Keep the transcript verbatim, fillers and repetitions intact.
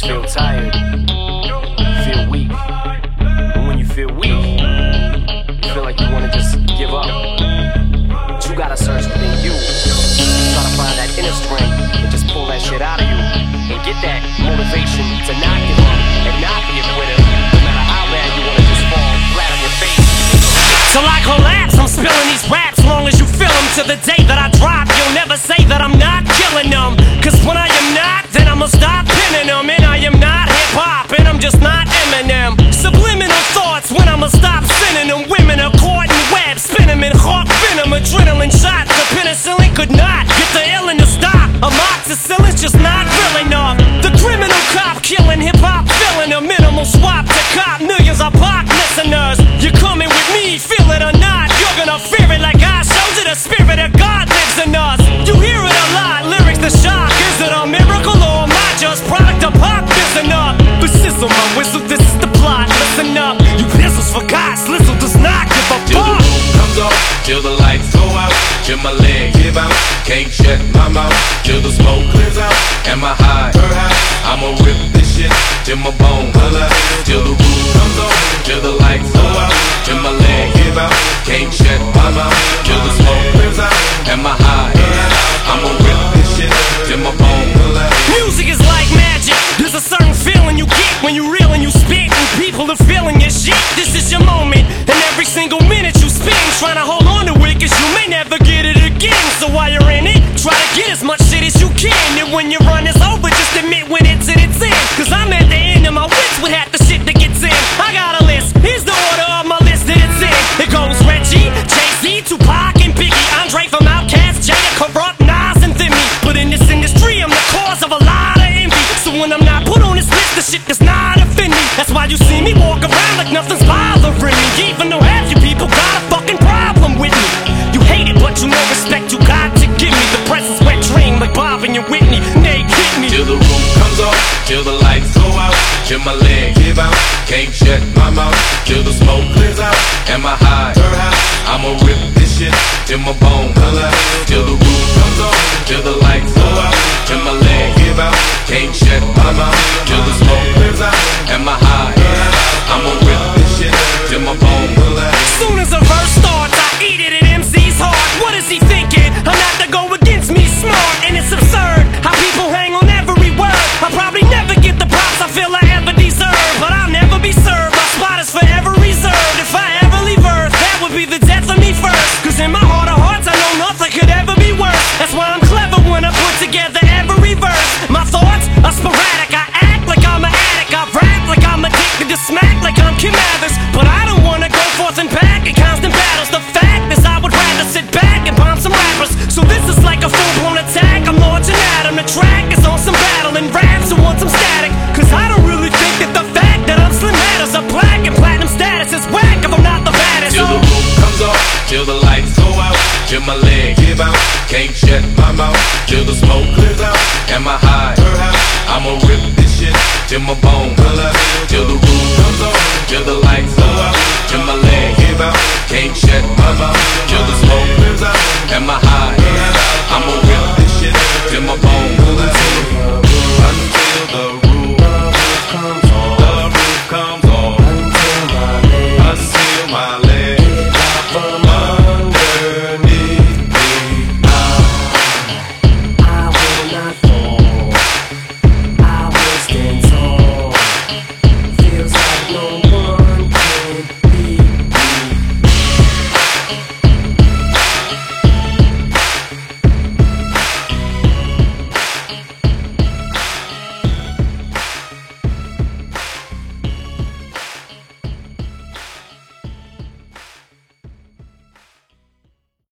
feel tired, feel weak. And when you feel weak, you feel like you wanna just give up. But you gotta search within you. Try to find that inner strength and just pull that shit out of you. And get that motivation to not give up and not be a quitter. No matter how bad you wanna just fall flat on your face. Till I collapse, I'm spilling these raps. Long as you feel them, to the day that I drop, you'll never say that I'm not killing them. Cause when I am not, then I'ma stop pinning them. And I am not hip-hop, and I'm just not Eminem. Subliminal thoughts when I'ma stop sending them. Women are caught in web, spin them in hawk venom. Adrenaline shots, the penicillin could not get the illin to stop. Amoxicillin's just not real enough. The criminal cop killing hip-hop, filling a minimal swap to cop millions of pop listeners. You're coming with me, feel it or not, you're gonna fear it like I showed you. The spirit of God lives in us. You hear it a lot, lyrics the shock. Is it a miracle or am I just product of pop? Listen up, but sizzle my whistle, this is the plot. Listen up, you pistols for God, Slizzle does not give a Till fuck. the roof comes off, till the lights go out, till my leg give out, can't shut my mouth, till the smoke clears out, and my high, I'ma rip this shit, till my bone holla, till the roof comes off, till the lights go out, till my leg give out, can't shut my mouth, till the smoke clears out, and my high, I'ma rip this shit, till my bone holla. Music is like magic. There's a certain feeling you get when you reel and you spit, and people are feeling your shit. This is your moment, and every single minute you spend trying to hold on to it, cause you may never get it again. So while you're in it, try to get as much shit as you can. And when your run is over, just admit when it's in its end. Cause I'm at the end of my wits with half the shit that gets in. I got a list, here's the order of my list that it's in. It goes Reggie, Jay-Z, Tupac, and Biggie, Andre from Outkast, Jada, Corrupt, Nas, and Thimmy. But in this industry, I'm the cause of a lot of envy. So when I'm not put on this list, the shit does not offend me. That's why you see me walk around like nothing's bothering me. Even though half you people got a fucking problem with me. You hate it, but you know respect you got to give me. The presence wet dream like Bob and your Whitney. Nay, hit me. Till the roof comes off, till the lights go out, till my leg give out, can't shut my mouth, till the smoke clears out, and my high, I'ma rip this shit, till my bone holla, till the roof comes off, till the lights go out, till my leg give out, can't shut my mouth, till the smoke clears out, and my high, I'ma rip this shit, till my bone holla. Soon as a verse starts, I eat it at M C's heart. What is he thinking? I'm not to go against me, smart, and it's absurd how people hang on every word. I'll probably never get the props I feel I ever deserve, but I'll never be served. My spot is forever reserved. If I ever leave Earth, that would be the death of me first. Cause in my heart of hearts, I know nothing could ever be worse. That's why I'm clever when I put together every verse. My thoughts are sporadic. I act like I'm an addict. I rap like I'm addicted to smack like I'm Kim Mathers. But I don't wanna go forth and back in constant battles. The fact is I would rather sit back and bomb some rappers. So this is like a full-blown attack. I'm launching at 'em. The track is on some battle and raps who want some static. Cause I don't really think that the fact that I'm slim matters. A black and platinum status is whack if I'm not the baddest. Till the roof comes off, till the lights go out, till my leg give out, can't shut my mouth, till the smoke clears out, and my high, I'ma rip this shit, till my bone holla, till the roof comes off, till the